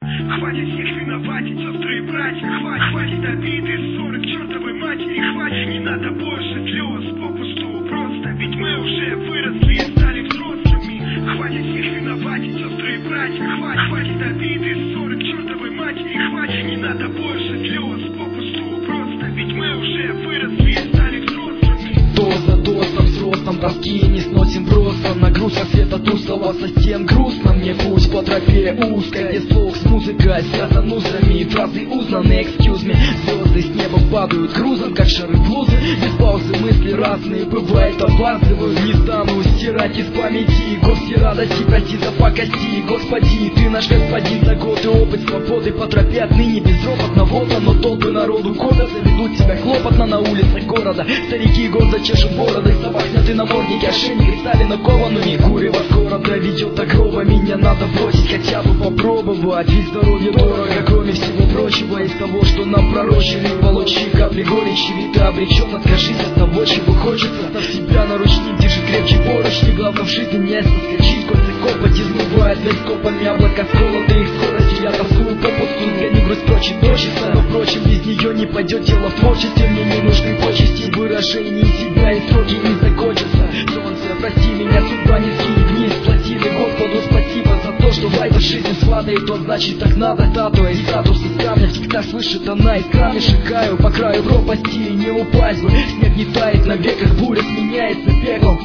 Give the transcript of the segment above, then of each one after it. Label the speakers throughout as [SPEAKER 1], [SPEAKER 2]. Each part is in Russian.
[SPEAKER 1] Хватит всех виноватить, сестры и братья. Хватит обиды, ссоры к чертовой матери. Хватит, не надо больше слез попусту. Просто, ведь мы уже выросли и стали взрослыми. Хватит всех виноватить, сестры и братья. Хватит обиды, ссоры к чертовой матери. Хватит, не надо больше слез попусту. Просто, ведь мы уже выросли и стали взрослыми.
[SPEAKER 2] Тост за тостом, взрослым тоски не сносим просто. Нагрузка света тусклого совсем грустно. Мне путь по тропе узкой, где слух с музыкой связан узами, фразы узнаны, excuse me. Звезды с неба падают грузом, как шары блузы. Без паузы мысли разные, бывает опаздываю. Не стану стирать из памяти горсти радости, прости за покости. Господи, ты наш господин, за год и опыт свободы. По тропе отныне безропотно, вот оно, толпы народу кодятся, ведут себя хлопотно на улицах города. Старики гордо чешут бороды, с собак сняты намордники, ошейник кристаллина коваными. Курево скоро доведет до гроба, меня надо бросить, хотя бы попробовать. Ведь здоровье дорого, кроме всего прочего. Из того, что нам пророчили, получи капли горечи. Ведь ты обречен, откажись от того, чего хочется. Ставь себя на ручник, держи крепче поручни. Главное в жизни не соскочить, кольца копоть измывает весь копами облака сколоты их скорости. Я тоскую попусту, сгоню грусть прочь и дочисто. Но впрочем, без нее не пойдет дело в творчестве. Мне не нужны почести, выражения себя и сроки не закончатся. Солнце, прости меня, судьба не скинет вниз. Платили Господу спасибо за то, что вайбер жизни сватает, то значит так надо. Статуя и статус из камня всегда слышит она из крана. Шагаю по краю пропасти и не упасть бы. Снег не тает на веках, буря сменяется пеклом.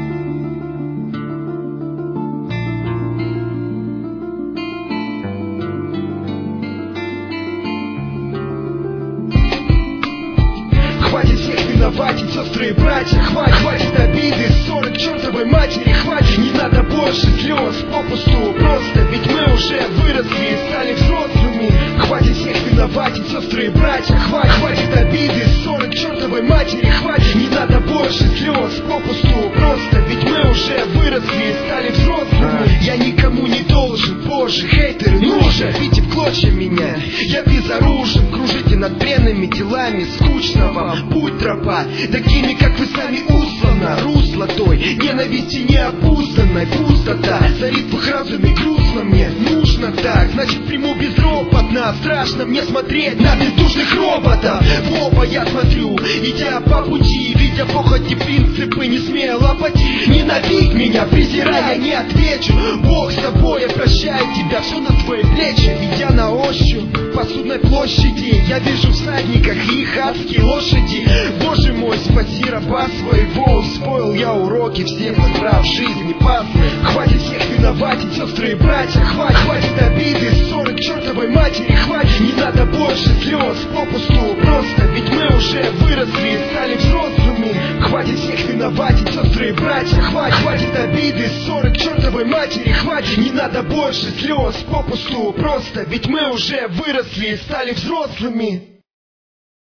[SPEAKER 1] Хватит всех виноватить, сестры и братья. Хватит обиды, ссоры к чертовой матери. Хватит, не надо больше слез попусту. Просто, ведь мы уже выросли и стали взрослыми. Хватит всех виноватить, сестры и братья. Хватит обиды, ссоры к чертовой матери. Хватит, не надо больше слез попусту. Просто, ведь мы уже выросли и стали взрослыми. Я никому не должен, боже, хейтеры, ну же, рвите в клочья меня. Я безоружен, кружите над бренными делами. Скучно вам, путь тропа, такими, как вы сами, услана. Русло той ненависти необузданной. Пустота царит в их разуме, грустно мне. Нужно так, значит приму безропотно. Страшно мне смотреть на бездушных роботов. В оба я смотрю, идя по пути, видя похоти, принципы, не смело пойти. Ненавидь меня, презирая, не отвечу. Бог с тобой, я прощаю тебя, все на твои плечи. Идя на ощупь по судной площади, я вижу всадниках и их адские лошади. Боже мой, спаси раба своего. Усвоил я уроки всех прав жизни пасмы. Хватит всех виноватить, сестры и братья. Хватит обиды, ссоры к чертовой матери. Хватит, не надо больше слез попусту. Просто, ведь мы уже выросли и стали взрослыми. Хватит всех виноватить, сестры и братья. Хватит обиды, ссоры к чертовой матери. Хватит, не надо больше слез попусту. Просто, ведь мы уже выросли и стали взрослыми.